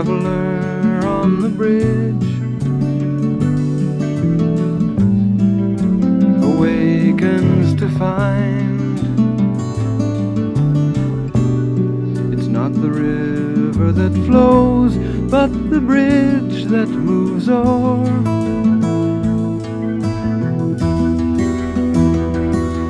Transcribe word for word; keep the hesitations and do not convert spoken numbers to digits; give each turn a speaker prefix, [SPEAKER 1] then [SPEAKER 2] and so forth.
[SPEAKER 1] traveler on the bridge awakens to find it's not the river that flows, but the bridge that moves o'er.